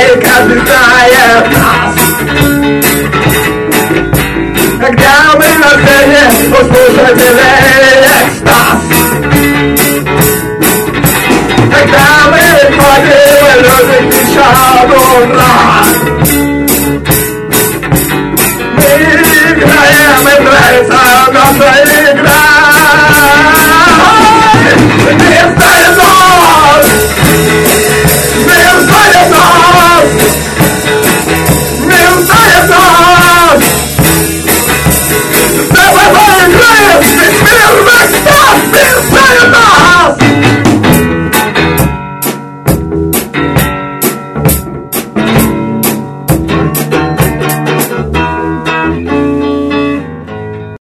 и каждый знает нас. Когда мы на сцене, у слушателей экстаз. Когда мы ходим, люди кричат «Ура!». Мы играем, и нравится наша игра.